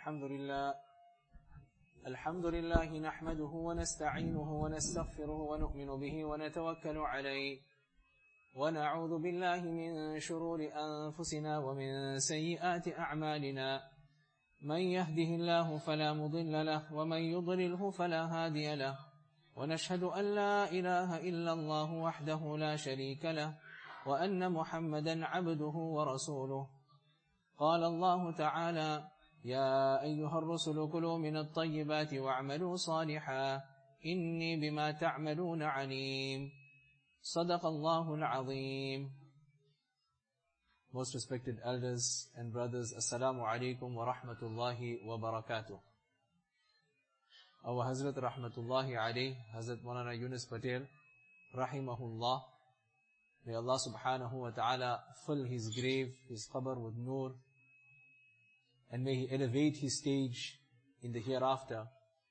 الحمد لله نحمده ونستعينه ونستغفره ونؤمن به ونتوكل عليه ونعوذ بالله من شرور أنفسنا ومن سيئات أعمالنا من يهده الله فلا مضل له ومن يضلله فلا هادي له ونشهد أن لا إله إلا الله وحده لا شريك له وأن محمدا عبده ورسوله. قال الله تعالى: يا أيها الرسل كلوا من الطيبات واعملوا صالحا إني بما تعملون عليم. صدق الله العظيم. Most respected elders and brothers, Assalamu alaikum wa rahmatullahi wa barakatuh. Our Hazrat Rahmatullahi alayh, Hazrat Maulana Yunus Patel, Rahimahullah, may Allah subhanahu wa ta'ala fill his grave, his qabr with nur, and may He elevate his stage in the hereafter.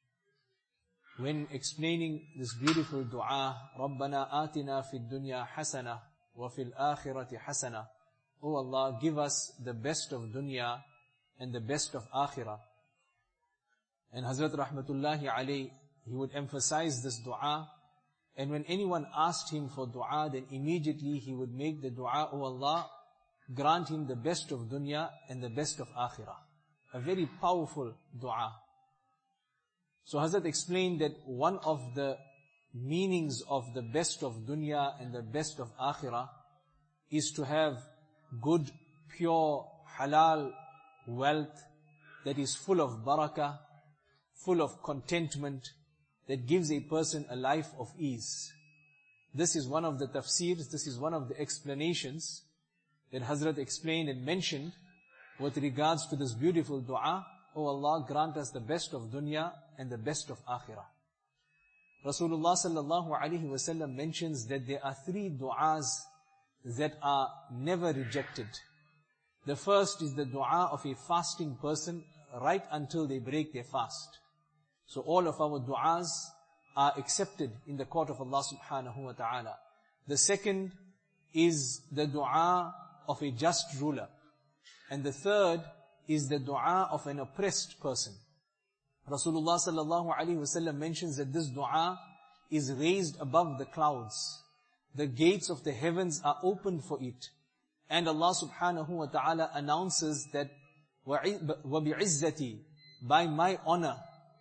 When explaining this beautiful dua, رَبَّنَا آتِنَا فِي الدُّنْيَا حَسَنَةً وَفِي الْآخِرَةِ حَسَنَةً, O Allah, give us the best of dunya and the best of akhirah. And Hazrat Rahmatullahi alayh, he would emphasize this dua, and when anyone asked him for dua, then immediately he would make the dua, O Allah, grant him the best of dunya and the best of akhirah. A very powerful dua. So Hazrat explained that one of the meanings of the best of dunya and the best of akhirah is to have good, pure, halal wealth that is full of barakah, full of contentment, that gives a person a life of ease. This is one of the tafsirs, this is one of the explanations that Hazrat explained and mentioned with regards to this beautiful dua. O Allah, grant us the best of dunya and the best of akhirah. Rasulullah sallallahu alaihi wasallam mentions that there are 3 du'as that are never rejected. The first is the dua of a fasting person right until they break their fast. So all of our du'as are accepted in the court of Allah subhanahu wa ta'ala. The second is the dua of a just ruler. And the third is the dua of an oppressed person. Rasulullah sallallahu alaihi wasallam mentions that this dua is raised above the clouds. The gates of the heavens are opened for it. And Allah subhanahu wa ta'ala announces that وَبِعِزَّتِي, by my honor,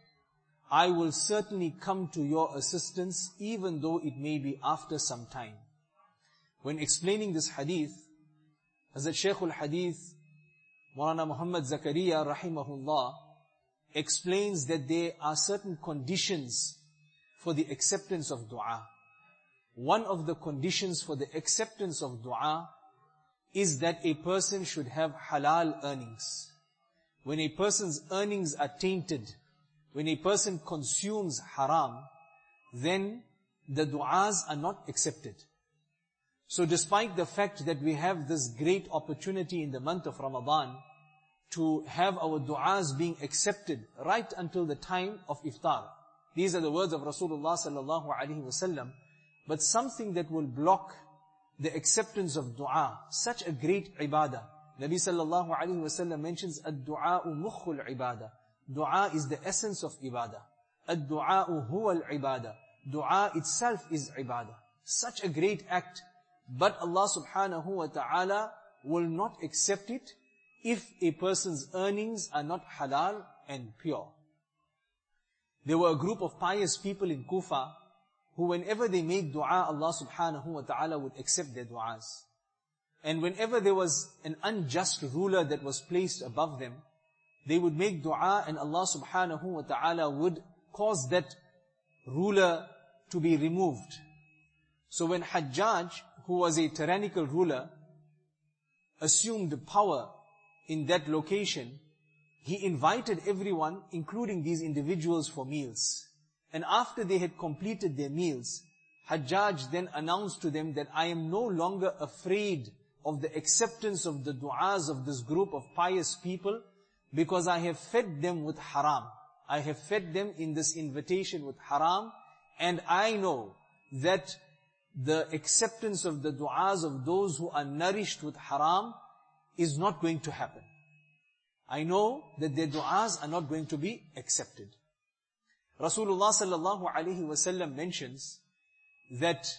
I will certainly come to your assistance, even though it may be after some time. When explaining this hadith, Hazrat Shaykh al-Hadith, Maulana Muhammad Zakaria rahimahullah, explains that there are certain conditions for the acceptance of dua. One of the conditions for the acceptance of dua is that a person should have halal earnings. When a person's earnings are tainted, when a person consumes haram, then the du'as are not accepted. So despite the fact that we have this great opportunity in the month of Ramadan to have our du'as being accepted right until the time of iftar. These are the words of Rasulullah sallallahu alaihi wasallam. But something that will block the acceptance of dua, such a great ibadah. Nabi sallallahu alaihi wasallam mentions ad-du'a'u mukhul ibadah. Dua is the essence of ibadah. Ad-du'a'u huwa al-ibadah. Dua itself is ibadah. Such a great act. But Allah subhanahu wa ta'ala will not accept it if a person's earnings are not halal and pure. There were a group of pious people in Kufa who whenever they make dua, Allah subhanahu wa ta'ala would accept their du'as. And whenever there was an unjust ruler that was placed above them, they would make dua and Allah subhanahu wa ta'ala would cause that ruler to be removed. So when Hajjaj, who was a tyrannical ruler, assumed power in that location, he invited everyone, including these individuals, for meals. And after they had completed their meals, Hajjaj then announced to them that I am no longer afraid of the acceptance of the du'as of this group of pious people, because I have fed them with haram. I have fed them in this invitation with haram, and I know that the acceptance of the du'as of those who are nourished with haram is not going to happen. I know that their du'as are not going to be accepted. Rasulullah sallallahu alaihi wasallam mentions that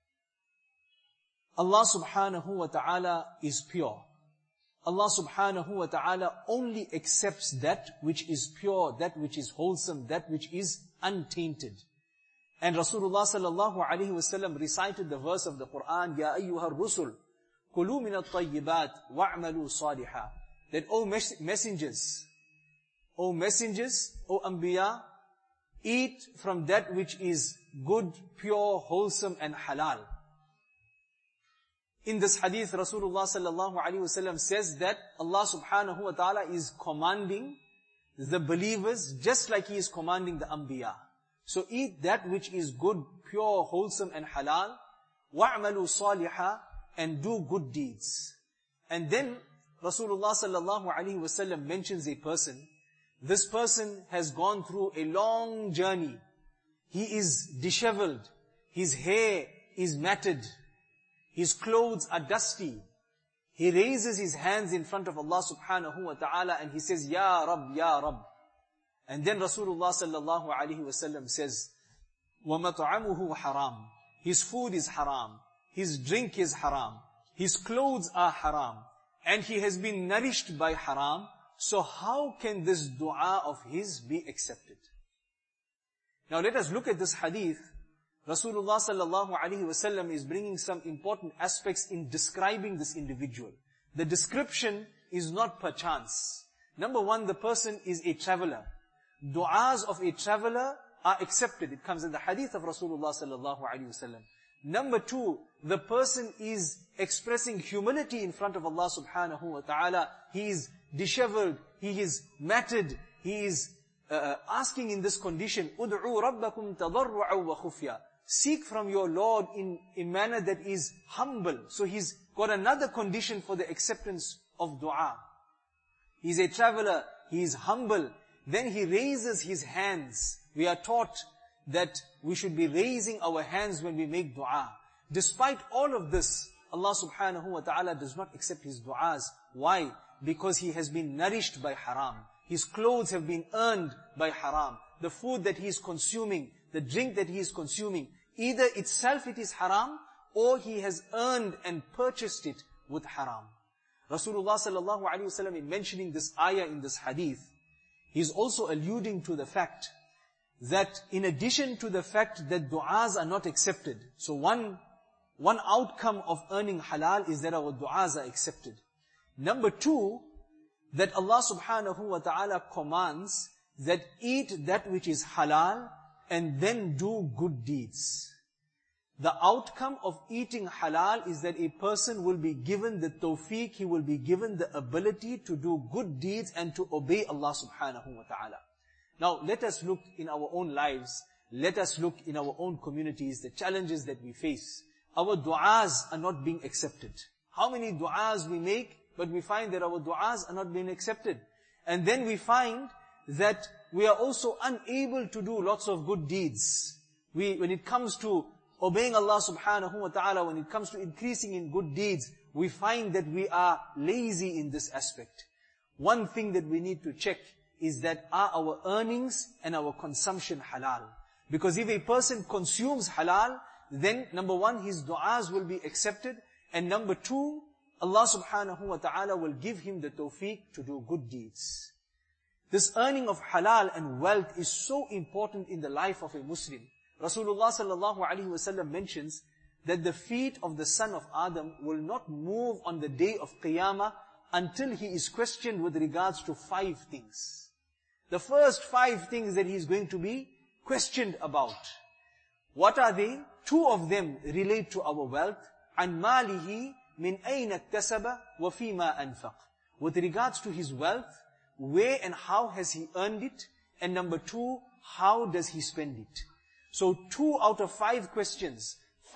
Allah subhanahu wa ta'ala is pure. Allah subhanahu wa ta'ala only accepts that which is pure, that which is wholesome, that which is untainted. And Rasulullah sallallahu alaihi wasallam recited the verse of the Quran, Ya ayyuhar rusul, kulu min at-tayyibat wa'malu saliha. That, O messengers, O anbiya, eat from that which is good, pure, wholesome and halal. In this hadith, Rasulullah sallallahu alaihi wasallam says that Allah subhanahu wa ta'ala is commanding the believers just like He is commanding the anbiya. So eat that which is good, pure, wholesome and halal. وَاعْمَلُوا صَالِحًا, and do good deeds. And then Rasulullah sallallahu alaihi wasallam mentions a person. This person has gone through a long journey. He is disheveled. His hair is matted. His clothes are dusty. He raises his hands in front of Allah subhanahu wa ta'ala and he says, Ya Rabb, Ya Rabb. And then Rasulullah sallallahu alaihi wasallam says, وَمَطْعَمُهُ haram. His food is haram. His drink is haram. His clothes are haram. And he has been nourished by haram. So how can this dua of his be accepted? Now let us look at this hadith. Rasulullah sallallahu alaihi wasallam is bringing some important aspects in describing this individual. The description is not per chance. Number one, the person is a traveler. Du'as of a traveler are accepted. It comes in the hadith of Rasulullah sallallahu alaihi wasallam. Number two, the person is expressing humility in front of Allah subhanahu wa ta'ala. He is disheveled, he is matted, he is asking in this condition, "Ud'u rabbakum tadarru'an wa khufya." Seek from your Lord in a manner that is humble. So he's got another condition for the acceptance of dua. He's a traveler, he is humble. Then he raises his hands. We are taught that we should be raising our hands when we make dua. Despite all of this, Allah subhanahu wa ta'ala does not accept his du'as. Why? Because he has been nourished by haram. His clothes have been earned by haram. The food that he is consuming, the drink that he is consuming, either itself it is haram, or he has earned and purchased it with haram. Rasulullah sallallahu alaihi wasallam, in mentioning this ayah in this hadith, he is also alluding to the fact that in addition to the fact that du'as are not accepted, so one outcome of earning halal is that our du'as are accepted. Number two, that Allah subhanahu wa ta'ala commands that eat that which is halal and then do good deeds. The outcome of eating halal is that a person will be given the tawfiq, he will be given the ability to do good deeds and to obey Allah subhanahu wa ta'ala. Now, let us look in our own lives, let us look in our own communities, the challenges that we face. Our du'as are not being accepted. How many du'as we make, but we find that our du'as are not being accepted. And then we find that we are also unable to do lots of good deeds. When it comes to obeying Allah subhanahu wa ta'ala, when it comes to increasing in good deeds, we find that we are lazy in this aspect. One thing that we need to check is that are our earnings and our consumption halal? Because if a person consumes halal, then number one, his du'as will be accepted, and number two, Allah subhanahu wa ta'ala will give him the tawfiq to do good deeds. This earning of halal and wealth is so important in the life of a Muslim. Rasulullah sallallahu alaihi wasallam mentions that the feet of the son of Adam will not move on the day of Qiyamah until he is questioned with regards to 5 things. The first 5 things that he is going to be questioned about. What are they? 2 of them relate to our wealth. عَنْ مَالِهِ مِنْ أَيْنَ اكْتَسَبَ وَفِي مَا أَنْفَقَ. With regards to his wealth, where and how has he earned it? And number 2, how does he spend it? So 2 out of 5 questions,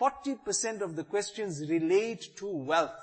40% of the questions relate to wealth.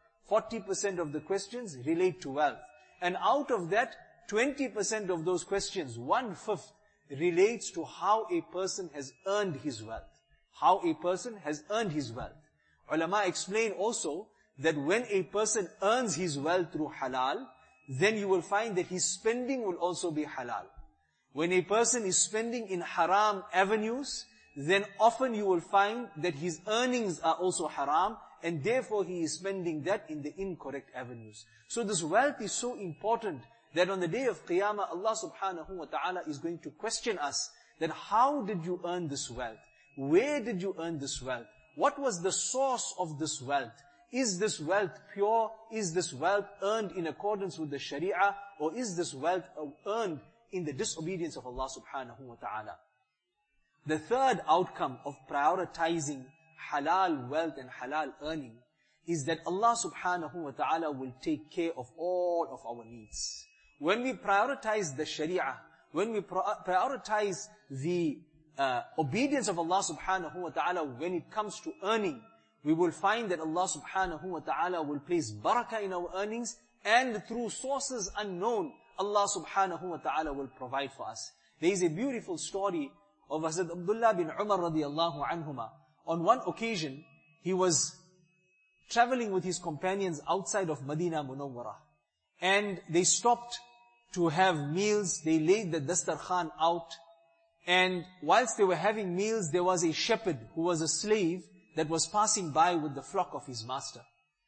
40% of the questions relate to wealth. And out of that, 20% of those questions, 1/5, relates to how a person has earned his wealth. How a person has earned his wealth. Ulama explain also that when a person earns his wealth through halal, then you will find that his spending will also be halal. When a person is spending in haram avenues, then often you will find that his earnings are also haram, and therefore he is spending that in the incorrect avenues. So this wealth is so important that on the day of Qiyamah, Allah subhanahu wa ta'ala is going to question us that how did you earn this wealth? Where did you earn this wealth? What was the source of this wealth? Is this wealth pure? Is this wealth earned in accordance with the Sharia? Or is this wealth earned in the disobedience of Allah subhanahu wa ta'ala? The third outcome of prioritizing halal wealth and halal earning is that Allah subhanahu wa ta'ala will take care of all of our needs. When we prioritize the Sharia, when we prioritize the obedience of Allah subhanahu wa ta'ala when it comes to earning, we will find that Allah subhanahu wa ta'ala will place barakah in our earnings, and through sources unknown, Allah subhanahu wa ta'ala will provide for us. There is a beautiful story of Hazrat Abdullah bin Umar radiyallahu anhuma. On one occasion, he was traveling with his companions outside of Madinah Munawwarah. And they stopped to have meals. They laid the dastarkhan out. And whilst they were having meals, there was a shepherd who was a slave that was passing by with the flock of his master.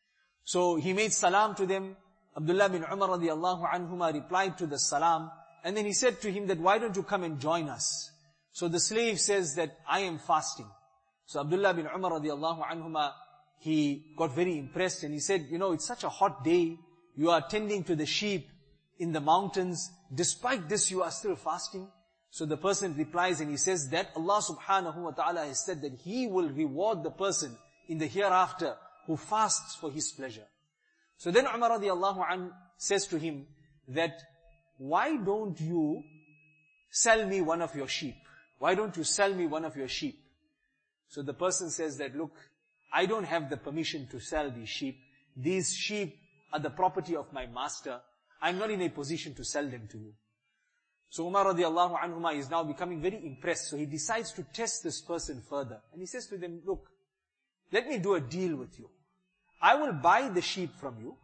So he made salam to them. Abdullah bin Umar radiyallahu anhuma replied to the salam. And then he said to him that, why don't you come and join us? So the slave says that, I am fasting. So Abdullah bin Umar radiyallahu anhuma, he got very impressed and he said, it's such a hot day. You are tending to the sheep in the mountains. Despite this, you are still fasting. So the person replies and he says that Allah subhanahu wa ta'ala has said that He will reward the person in the hereafter who fasts for His pleasure. So then Umar radiallahu anhu says to him that, why don't you sell me one of your sheep? Why don't you sell me one of your sheep? So the person says that, look, I don't have the permission to sell these sheep. These sheep are the property of my master. I'm not in a position to sell them to you. So Umar radiallahu anhuma is now becoming very impressed. So he decides to test this person further. And he says to them, look, let me do a deal with you. I will buy the sheep from you.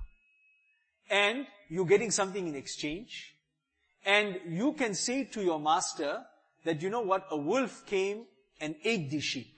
And you're getting something in exchange. And you can say to your master that, you know what, a wolf came and ate the sheep.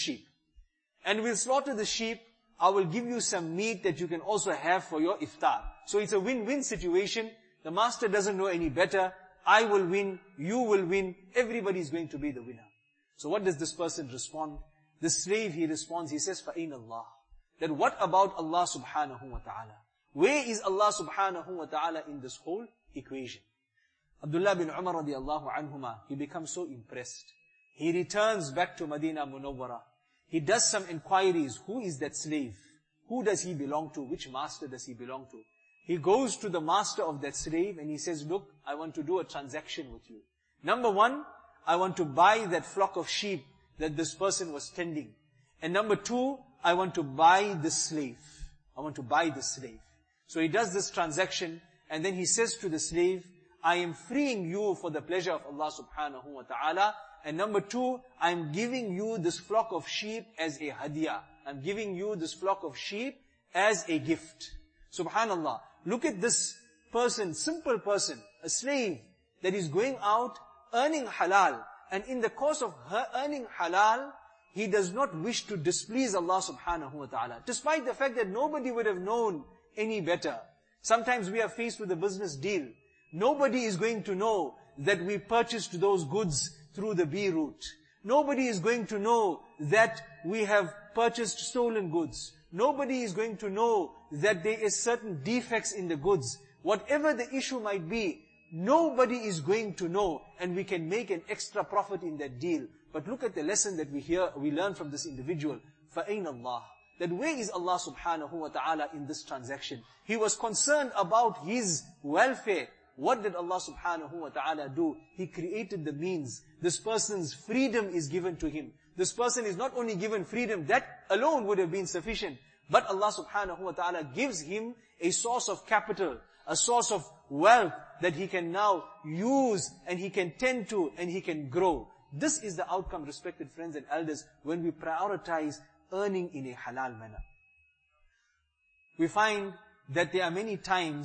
And we'll slaughter the sheep. I will give you some meat that you can also have for your iftar. So it's a win-win situation. The master doesn't know any better. I will win, you will win, everybody is going to be the winner. So what does this person respond? The slave, he responds, he says, فَأَيْنَ اللَّهِ. Then what about Allah subhanahu wa ta'ala? Where is Allah subhanahu wa ta'ala in this whole equation? Abdullah bin Umar radiallahu anhuma, he becomes so impressed. He returns back to Madinah Munawwarah. He does some inquiries. Who is that slave? Who does he belong to? Which master does he belong to? He goes to the master of that slave and he says, look, I want to do a transaction with you. Number one, I want to buy that flock of sheep that this person was tending. And number two, I want to buy the slave. I want to buy the slave. So he does this transaction and then he says to the slave, I am freeing you for the pleasure of Allah subhanahu wa ta'ala. And number two, I'm giving you this flock of sheep as a hadiyah. I'm giving you this flock of sheep as a gift. Subhanallah. Look at this person, simple person, a slave that is going out earning halal. And in the course of her earning halal, he does not wish to displease Allah subhanahu wa ta'ala. Despite the fact that nobody would have known any better. Sometimes we are faced with a business deal. Nobody is going to know that we purchased those goods through the B route. Nobody is going to know that we have purchased stolen goods. Nobody is going to know that there is certain defects in the goods. Whatever the issue might be, nobody is going to know, and we can make an extra profit in that deal. But look at the lesson that we learn from this individual. فَأَيْنَ اللَّهِ. That where is Allah subhanahu wa ta'ala in this transaction? He was concerned about his welfare. What did Allah subhanahu wa ta'ala do? He created the means. This person's freedom is given to him. This person is not only given freedom, that alone would have been sufficient. But Allah subhanahu wa ta'ala gives him a source of capital, a source of wealth that he can now use and he can tend to and he can grow. This is the outcome, respected friends and elders, when we prioritize earning in a halal manner. We find that there are many times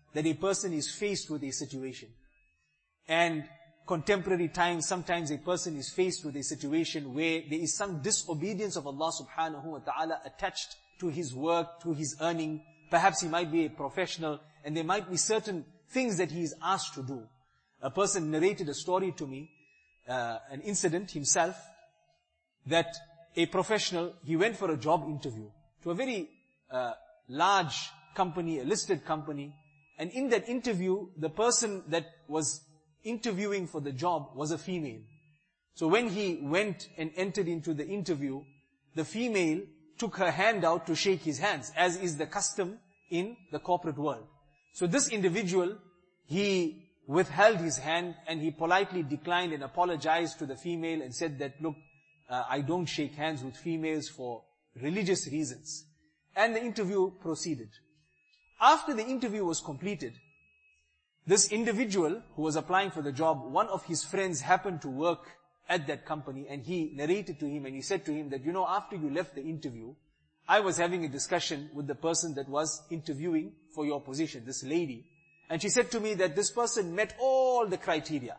that a person is faced with a situation. And contemporary times, sometimes a person is faced with a situation where there is some disobedience of Allah subhanahu wa ta'ala attached to his work, to his earning. Perhaps he might be a professional and there might be certain things that he is asked to do. A person narrated a story to me, an incident himself, that a professional, he went for a job interview to a very large company, a listed company. And in that interview, the person that was interviewing for the job was a female. So when he went and entered into the interview, the female took her hand out to shake his hands, as is the custom in the corporate world. So this individual, he withheld his hand and he politely declined and apologized to the female and said that, look, I don't shake hands with females for religious reasons. And the interview proceeded. After the interview was completed, this individual who was applying for the job, one of his friends happened to work at that company, and he narrated to him and he said to him that, after you left the interview, I was having a discussion with the person that was interviewing for your position, this lady. And she said to me that this person met all the criteria,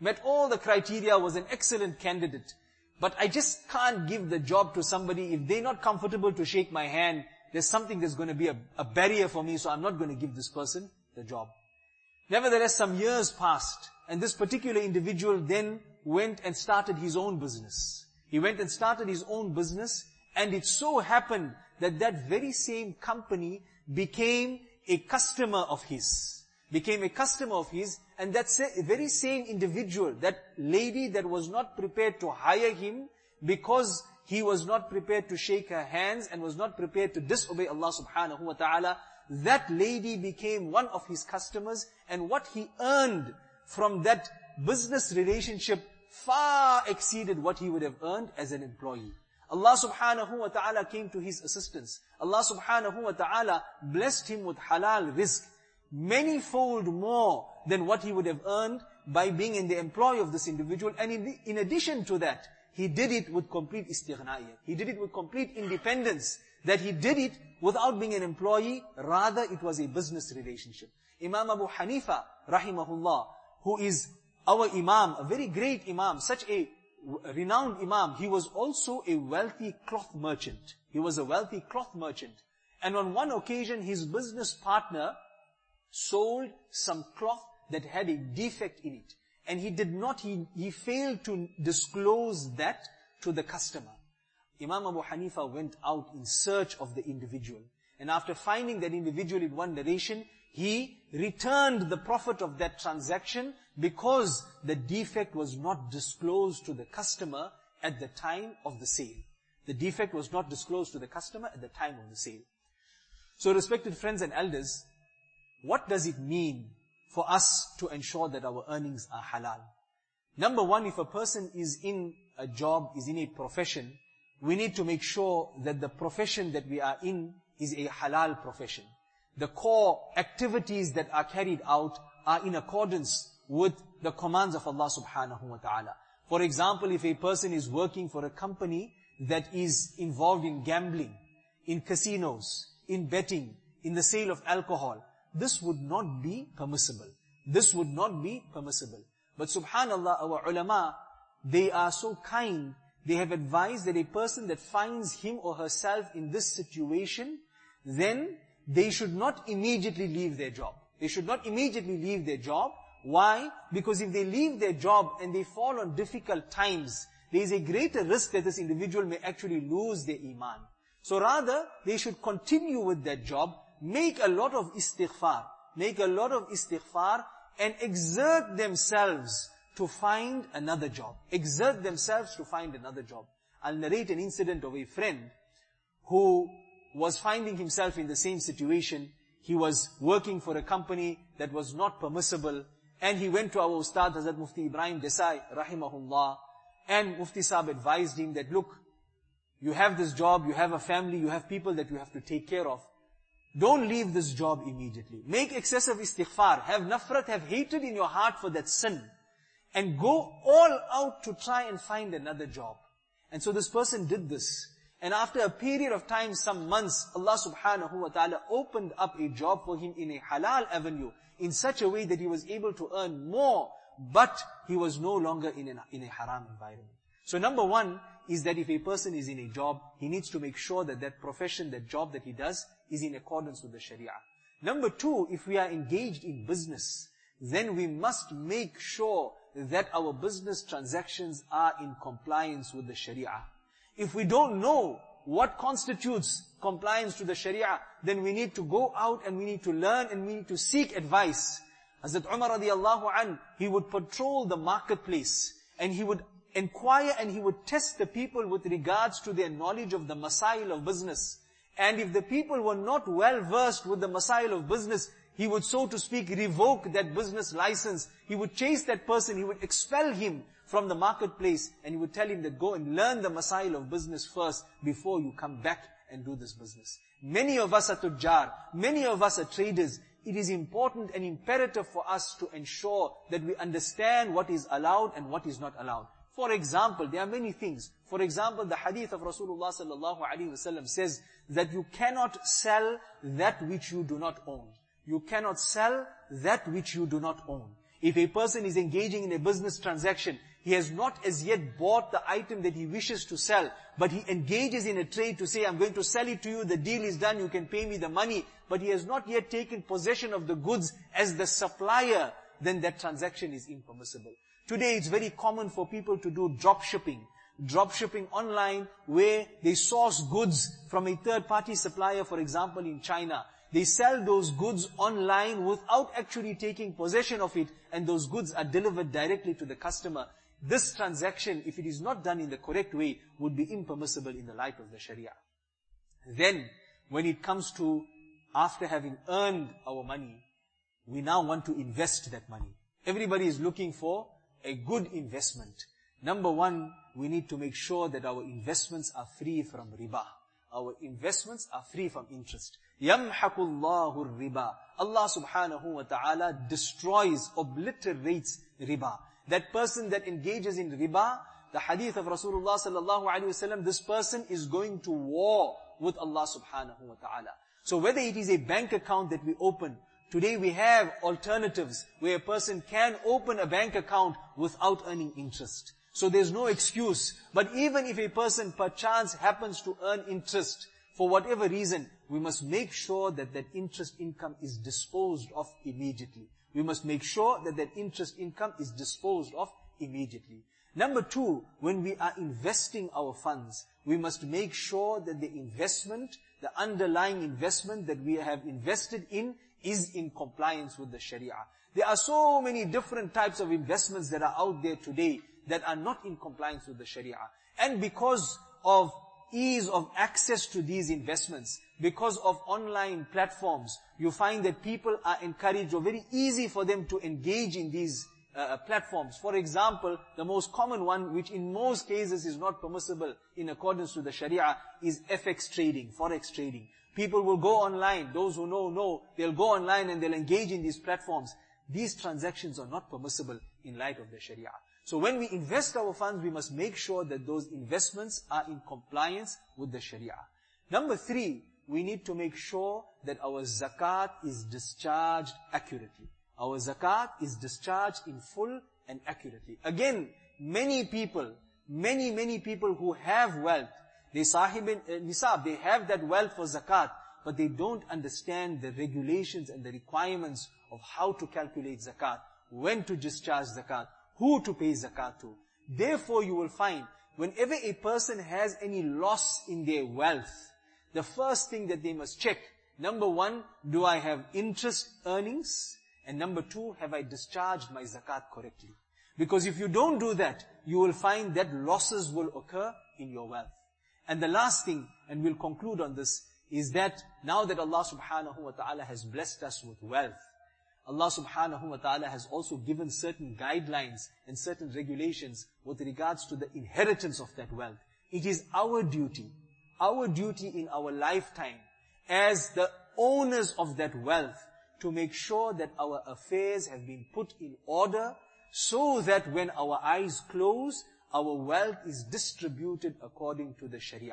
was an excellent candidate. But I just can't give the job to somebody if they're not comfortable to shake my hand. There's something that's going to be a barrier for me, so I'm not going to give this person the job. Nevertheless, some years passed, and this particular individual then went and started his own business. He went and started his own business, and it so happened that that very same company became a customer of his. And that very same individual, that lady that was not prepared to hire him because he was not prepared to shake her hands and was not prepared to disobey Allah subhanahu wa ta'ala, that lady became one of his customers, and what he earned from that business relationship far exceeded what he would have earned as an employee. Allah subhanahu wa ta'ala came to his assistance. Allah subhanahu wa ta'ala blessed him with halal rizq, manyfold more than what he would have earned by being in the employ of this individual. And in addition to that, he did it with complete istighnaiyah. He did it with complete independence. That he did it without being an employee, rather it was a business relationship. Imam Abu Hanifa, rahimahullah, who is our Imam, a very great Imam, such a renowned Imam, he was also a wealthy cloth merchant. And on one occasion, his business partner sold some cloth that had a defect in it. And he failed to disclose that to the customer. Imam Abu Hanifa went out in search of the individual. And after finding that individual in one narration, he returned the profit of that transaction because the defect was not disclosed to the customer at the time of the sale. So respected friends and elders, what does it mean for us to ensure that our earnings are halal? Number one, if a person is in a job, is in a profession, we need to make sure that the profession that we are in is a halal profession. The core activities that are carried out are in accordance with the commands of Allah subhanahu wa ta'ala. For example, if a person is working for a company that is involved in gambling, in casinos, in betting, in the sale of alcohol, this would not be permissible. But subhanallah, our ulama, they are so kind. They have advised that a person that finds him or herself in this situation, then they should not immediately leave their job. Why? Because if they leave their job and they fall on difficult times, there is a greater risk that this individual may actually lose their iman. So rather, they should continue with that job, make a lot of istighfar, and exert themselves to find another job. I'll narrate an incident of a friend who was finding himself in the same situation. He was working for a company that was not permissible, and he went to our Ustad Hazrat Mufti Ibrahim Desai, rahimahullah, and Mufti Sahib advised him that, look, you have this job, you have a family, you have people that you have to take care of. Don't leave this job immediately. Make excessive istighfar, have nafrat, have hatred in your heart for that sin, and go all out to try and find another job. And so this person did this. And after a period of time, some months, Allah subhanahu wa ta'ala opened up a job for him in a halal avenue, in such a way that he was able to earn more, but he was no longer in a haram environment. So number one is that if a person is in a job, he needs to make sure that that profession, that job that he does, is in accordance with the Sharia. Number two, if we are engaged in business, then we must make sure that our business transactions are in compliance with the Sharia. If we don't know what constitutes compliance to the Sharia, then we need to go out and we need to learn and we need to seek advice. Hazrat Umar radiallahu anh, he would patrol the marketplace and he would inquire and he would test the people with regards to their knowledge of the masail of business. And if the people were not well versed with the masail of business, he would, so to speak, revoke that business license. He would chase that person, he would expel him from the marketplace, and he would tell him that go and learn the masail of business first before you come back and do this business. Many of us are tujjar, many of us are traders. It is important and imperative for us to ensure that we understand what is allowed and what is not allowed. For example, there are many things. For example, the hadith of Rasulullah sallallahu alaihi wasallam says that you cannot sell that which you do not own. You cannot sell that which you do not own. If a person is engaging in a business transaction, he has not as yet bought the item that he wishes to sell, but he engages in a trade to say, I'm going to sell it to you, the deal is done, you can pay me the money, but he has not yet taken possession of the goods as the supplier, then that transaction is impermissible. Today it's very common for people to do drop shipping online, where they source goods from a third-party supplier, for example in China. They sell those goods online without actually taking possession of it, and those goods are delivered directly to the customer. This transaction, if it is not done in the correct way, would be impermissible in the light of the Sharia. Then, when it comes to, after having earned our money, we now want to invest that money. Everybody is looking for a good investment. Number one, we need to make sure that our investments are free from riba. Our investments are free from interest. يَمْحَقُ اللَّهُ الرِّبَى. Allah subhanahu wa ta'ala destroys, obliterates riba. That person that engages in riba, the hadith of Rasulullah sallallahu alaihi wasallam, this person is going to war with Allah subhanahu wa ta'ala. So whether it is a bank account that we open, today we have alternatives where a person can open a bank account without earning interest. So there's no excuse. But even if a person perchance happens to earn interest, for whatever reason, we must make sure that that interest income is disposed of immediately. We must make sure that that interest income is disposed of immediately. Number two, when we are investing our funds, we must make sure that the investment, the underlying investment that we have invested in, is in compliance with the Sharia. There are so many different types of investments that are out there today that are not in compliance with the Sharia. And because of ease of access to these investments, because of online platforms, you find that people are encouraged, or very easy for them to engage in these platforms. For example, the most common one, which in most cases is not permissible in accordance to the Sharia, is FX trading, Forex trading. People will go online, those who know, they'll go online and they'll engage in these platforms. These transactions are not permissible in light of the Sharia. So when we invest our funds, we must make sure that those investments are in compliance with the Sharia. Number three, we need to make sure that our zakat is discharged accurately. Our zakat is discharged in full and accurately. Again, many people who have wealth, they sahib nisab, they have that wealth for zakat, but they don't understand the regulations and the requirements of how to calculate zakat, when to discharge zakat, who to pay zakat to. Therefore, you will find, whenever a person has any loss in their wealth, the first thing that they must check, number one, do I have interest earnings? And number two, have I discharged my zakat correctly? Because if you don't do that, you will find that losses will occur in your wealth. And the last thing, and we'll conclude on this, is that now that Allah subhanahu wa ta'ala has blessed us with wealth, Allah subhanahu wa ta'ala has also given certain guidelines and certain regulations with regards to the inheritance of that wealth. It is our duty in our lifetime, as the owners of that wealth, to make sure that our affairs have been put in order, so that when our eyes close, our wealth is distributed according to the Sharia.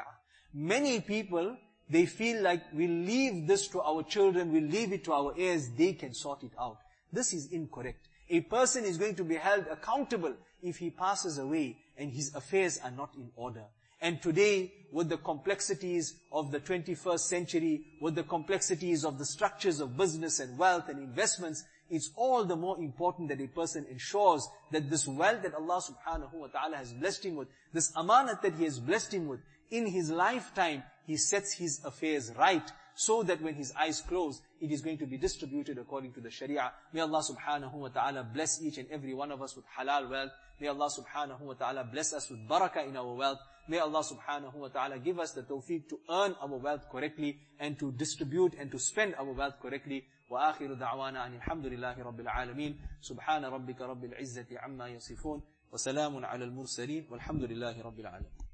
Many people, they feel like we'll leave this to our children, we'll leave it to our heirs, they can sort it out. This is incorrect. A person is going to be held accountable if he passes away and his affairs are not in order. And today, with the complexities of the 21st century, with the complexities of the structures of business and wealth and investments, it's all the more important that a person ensures that this wealth that Allah subhanahu wa ta'ala has blessed him with, this amanat that He has blessed him with, in his lifetime, he sets his affairs right, so that when his eyes close, it is going to be distributed according to the Sharia. May Allah subhanahu wa ta'ala bless each and every one of us with halal wealth. May Allah subhanahu wa ta'ala bless us with barakah in our wealth. May Allah subhanahu wa ta'ala give us the tawfiq to earn our wealth correctly and to distribute and to spend our wealth correctly. وآخر دعوانا أن الحمد لله رب العالمين سبحان ربك رب العزة عما يصفون وسلام على المرسلين والحمد لله رب العالمين.